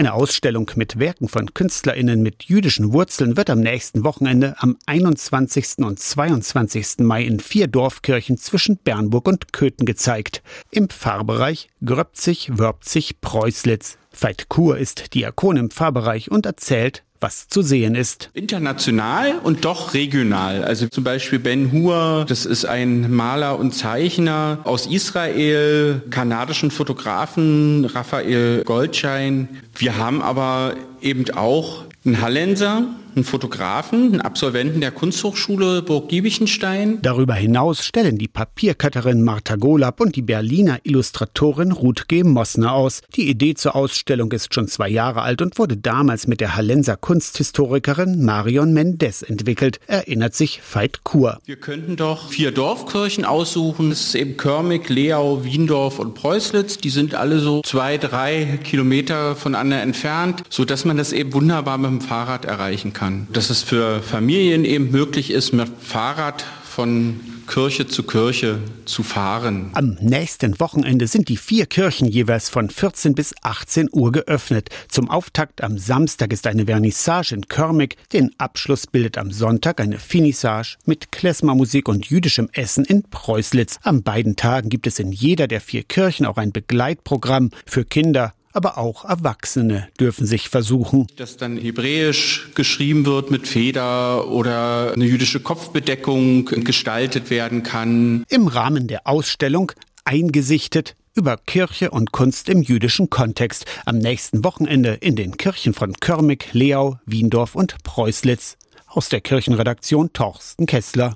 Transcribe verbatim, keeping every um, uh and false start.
Eine Ausstellung mit Werken von KünstlerInnen mit jüdischen Wurzeln wird am nächsten Wochenende am einundzwanzigsten und zweiundzwanzigsten Mai in vier Dorfkirchen zwischen Bernburg und Köthen gezeigt. Im Pfarrbereich Gröbzig, Wörpzig, Preußlitz. Veit Kur ist Diakon im Pfarrbereich und erzählt, was zu sehen ist. International und doch regional. Also zum Beispiel Ben Hur, das ist ein Maler und Zeichner aus Israel, kanadischen Fotografen, Raphael Goldschein. Wir haben aber eben auch einen Hallenser, einen Fotografen, einen Absolventen der Kunsthochschule Burg-Giebichenstein. Darüber hinaus stellen die Papiercutterin Martha Golab und die Berliner Illustratorin Ruth G. Mossner aus. Die Idee zur Ausstellung ist schon zwei Jahre alt und wurde damals mit der Hallenser Kunsthistorikerin Marion Mendez entwickelt, erinnert sich Veit Kur. Wir könnten doch vier Dorfkirchen aussuchen. Das ist eben Körmig, Leau, Wiendorf und Preußlitz. Die sind alle so zwei, drei Kilometer voneinander entfernt, sodass man das eben wunderbar mit dem Fahrrad erreichen kann. Dass es für Familien eben möglich ist, mit Fahrrad von Kirche zu Kirche zu fahren. Am nächsten Wochenende sind die vier Kirchen jeweils von vierzehn bis achtzehn Uhr geöffnet. Zum Auftakt am Samstag ist eine Vernissage in Körmig. Den Abschluss bildet am Sonntag eine Finissage mit Klezmermusik und jüdischem Essen in Preußlitz. An beiden Tagen gibt es in jeder der vier Kirchen auch ein Begleitprogramm für Kinder. Aber auch Erwachsene dürfen sich versuchen. Dass dann hebräisch geschrieben wird mit Feder oder eine jüdische Kopfbedeckung gestaltet werden kann. Im Rahmen der Ausstellung Eingesichtet über Kirche und Kunst im jüdischen Kontext. Am nächsten Wochenende in den Kirchen von Körmig, Leau, Wiendorf und Preußlitz. Aus der Kirchenredaktion Torsten Kessler.